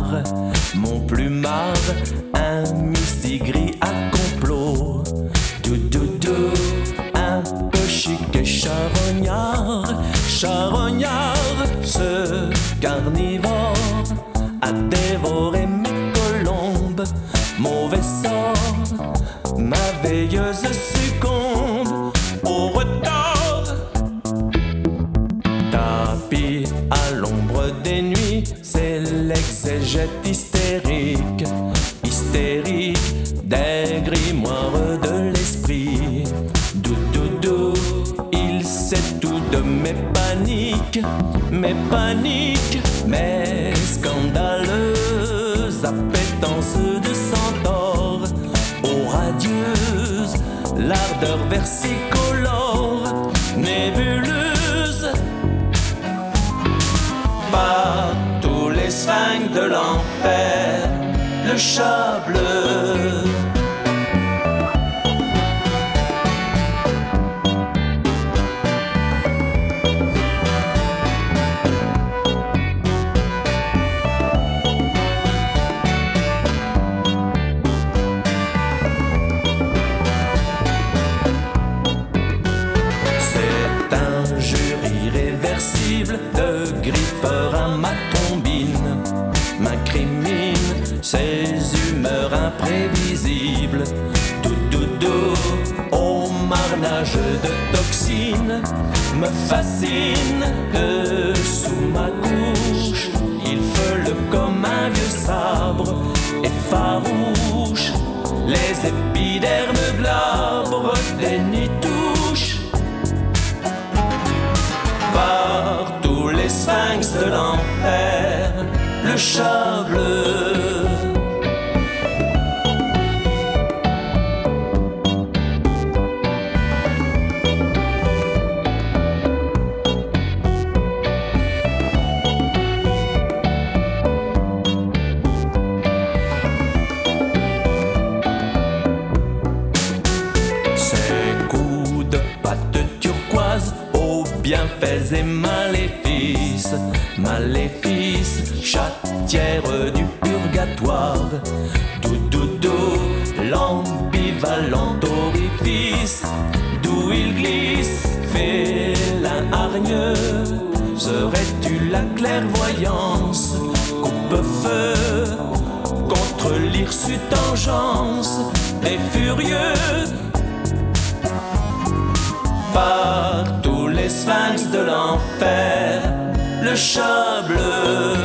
mon plumard, un mistigris à complot. Doudou, un peu chic et charognard, ce carnivore a dévoré mes colombes. Mauvais sort, ma veilleuse succombe au retard. Tapis à l'ombre des nuits, c'est l'exégète hystérique des grimoires de l'esprit. Doudou, il sait tout de mes paniques, mes scandaleuses appétences de centaure, aux radieuses l'ardeur versicolore, nébuleuse par tous les sphinx de l'enfer, le chat bleu. De griffeur à ma tombine, m'incrimine ses humeurs imprévisibles. Doudou, au marnage de toxines, me fascine que sous ma couche il feule comme un vieux sabre et farouche les épidermes glabres des nitouches. Par tous les sphinx de l'enfer, le chat bleu. Ces coups de patte turquoise aux bienfaits et maléfices, chatière du purgatoire. Doudou, l'ambivalent orifice d'où il glisse, félin hargneux, serais-tu la clairvoyance? Coupe-feu contre l'hirsutangence des furieux. Par tous les sphinx de l'enfer, le chat bleu.